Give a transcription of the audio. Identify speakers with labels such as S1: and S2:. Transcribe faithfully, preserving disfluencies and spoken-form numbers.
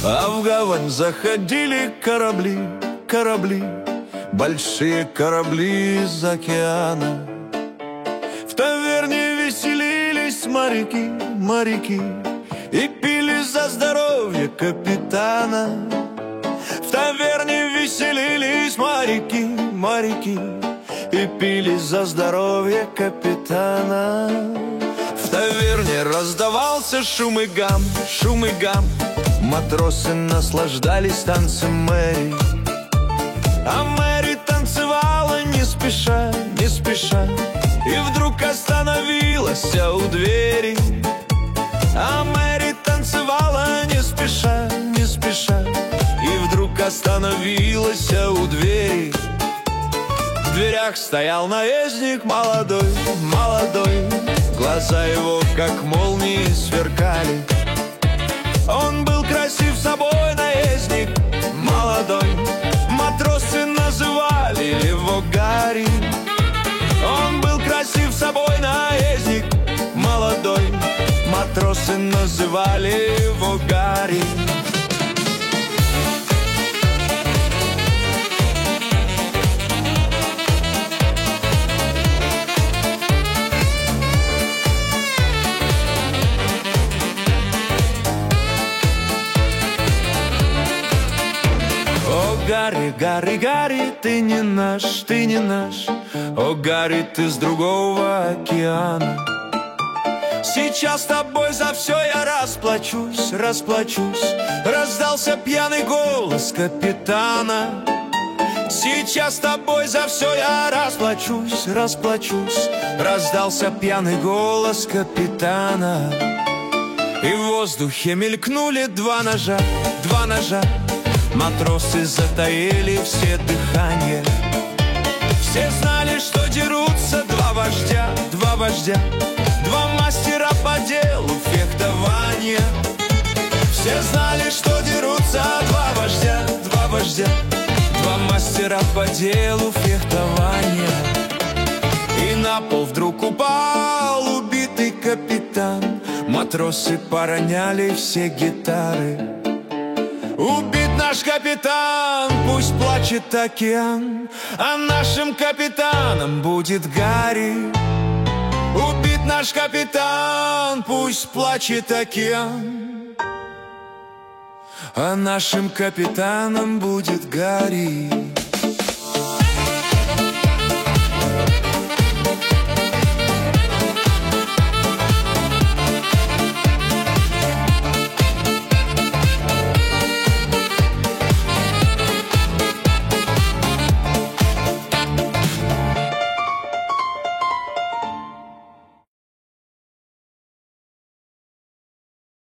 S1: А в гавань заходили корабли, корабли, большие корабли из океана. В таверне веселились моряки, моряки, и пили за здоровье капитана. В таверне веселились моряки, моряки, и пили за здоровье капитана. В таверне раздавался шум и гам, шум и гам. Матросы наслаждались танцем Мэри. А Мэри танцевала не спеша, не спеша, и вдруг остановилась у двери. А Мэри танцевала не спеша, не спеша, и вдруг остановилась у двери. В дверях стоял наездник молодой, молодой. Глаза его, как молнии, сверкали. Он был красив собой, наездник молодой. Матросы называли его Гарри. Он был красив собой, наездник молодой. Матросы называли его Гарри. Гарри, Гарри, Гарри, ты не наш, ты не наш. О, Гарри, ты с другого океана. Сейчас с тобой за все я расплачусь, расплачусь. Раздался пьяный голос капитана. Сейчас с тобой за все я расплачусь, расплачусь. Раздался пьяный голос капитана. И в воздухе мелькнули два ножа, два ножа. Матросы затаили все дыхания. Все знали, что дерутся два вождя, два вождя, два мастера по делу фехтования. Все знали, что дерутся два вождя, два вождя, два мастера по делу фехтования. И на пол вдруг упал убитый капитан. Матросы пороняли все гитары. Убит наш капитан, пусть плачет океан, а нашим капитаном будет Гарри. Убит наш капитан, пусть плачет океан, а нашим капитаном будет Гарри.